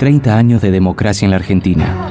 30 años de democracia en la Argentina.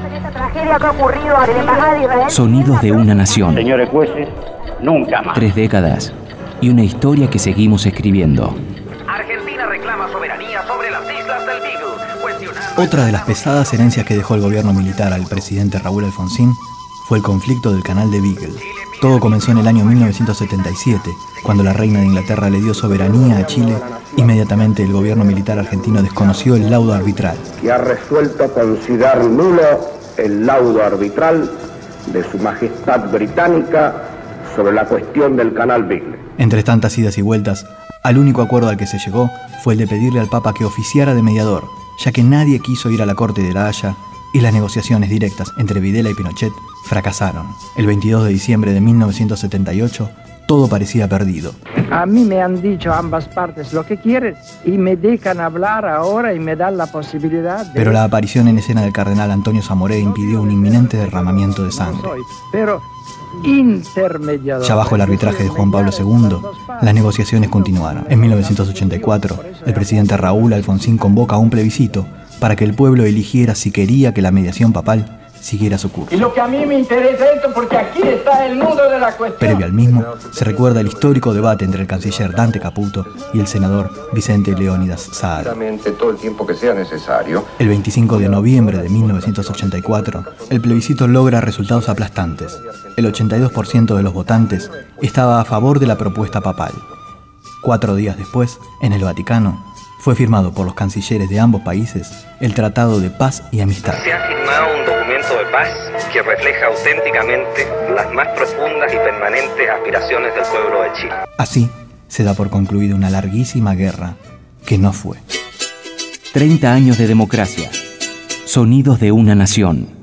Sonidos de una nación. Señores jueces, nunca más. 3 décadas y una historia que seguimos escribiendo. Argentina reclama soberanía sobre las islas del Beagle. Otra de las pesadas herencias que dejó el gobierno militar al presidente Raúl Alfonsín fue el conflicto del canal de Beagle. Todo comenzó en el año 1977, cuando la reina de Inglaterra le dio soberanía a Chile. Inmediatamente el gobierno militar argentino desconoció el laudo arbitral. Y ha resuelto considerar nulo el laudo arbitral de Su Majestad Británica sobre la cuestión del canal Beagle. Entre tantas idas y vueltas, al único acuerdo al que se llegó fue el de pedirle al Papa que oficiara de mediador, ya que nadie quiso ir a la Corte de La Haya y las negociaciones directas entre Videla y Pinochet fracasaron. El 22 de diciembre de 1978, todo parecía perdido. A mí me han dicho ambas partes lo que quieren y me dejan hablar ahora y me dan la posibilidad de... Pero la aparición en escena del cardenal Antonio Zamoré impidió un inminente derramamiento de sangre. Pero intermediador. Ya bajo el arbitraje de Juan Pablo II, las negociaciones continuaron. En 1984, el presidente Raúl Alfonsín convoca a un plebiscito para que el pueblo eligiera si quería que la mediación papal siguiera su curso. Y lo que a mí me interesa es esto, porque aquí está el nudo de la cuestión. Previo al mismo, se recuerda el histórico debate entre el canciller Dante Caputo y el senador Vicente Leónidas Saad. Todo el tiempo que sea necesario. El 25 de noviembre de 1984, el plebiscito logra resultados aplastantes. El 82% de los votantes estaba a favor de la propuesta papal. 4 días después, en el Vaticano, fue firmado por los cancilleres de ambos países el Tratado de Paz y Amistad. Se ha firmado un documento de paz que refleja auténticamente las más profundas y permanentes aspiraciones del pueblo de Chile. Así se da por concluida una larguísima guerra que no fue. 30 años de democracia. Sonidos de una nación.